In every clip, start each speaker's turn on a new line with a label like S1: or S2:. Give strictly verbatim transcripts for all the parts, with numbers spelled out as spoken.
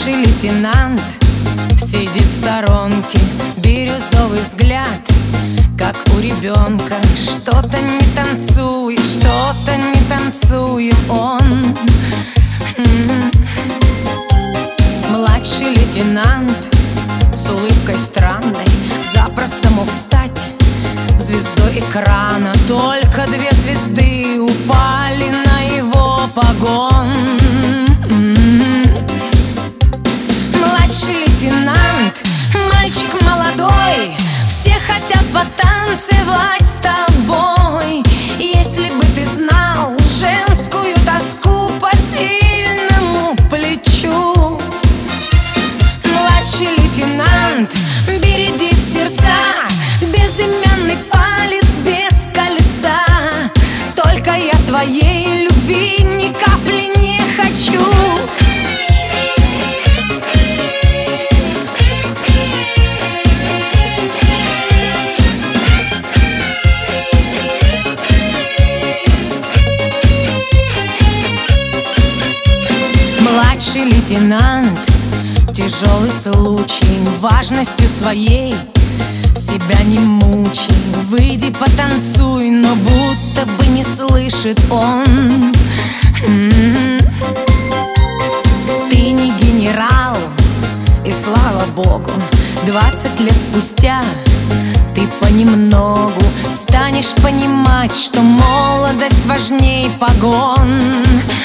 S1: Младший лейтенант сидит в сторонке, бирюзовый взгляд, как у ребенка. Что-то не танцует, что-то не танцует он. Младший лейтенант с улыбкой странной запросто мог стать звездой экрана. Только две звезды упали на его погон. Младший лейтенант, мальчик молодой, все хотят потанцевать с тобой. Если бы ты знал женскую тоску по сильному плечу. Младший лейтенант бередит сердца, безымянный палец без кольца. Только я твоей любви ни капли не хочу. Младший лейтенант, тяжелый случай, важностью своей себя не мучай. Выйди потанцуй, но будто бы не слышит он. Ты не генерал, и слава богу, двадцать лет спустя ты понемногу станешь понимать, что молодость важней погон.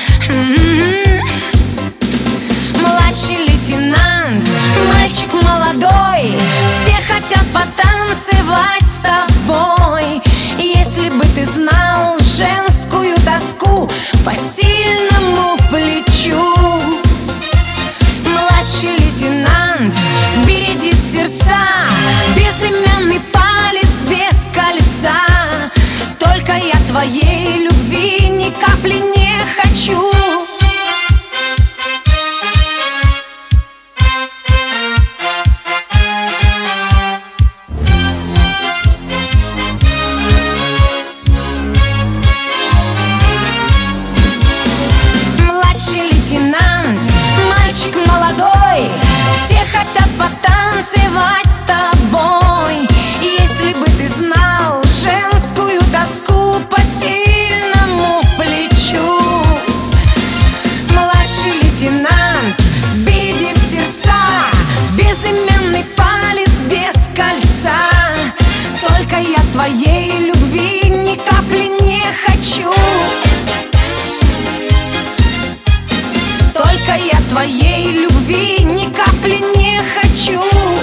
S1: Младший лейтенант, мальчик молодой, все хотят потанцевать с тобой. Если бы ты знал женскую тоску по сильному плечу. Младший лейтенант бередит сердца, безымянный палец без кольца. Только я твоей любви ни капли не хочу. Потанцевать с тобой. Если бы ты знал женскую тоску по сильному плечу. Младший лейтенант бередит сердца, безымянный палец без кольца. Только я твоей любви ни капли не хочу. Только я твоей любви ни капли не хочу.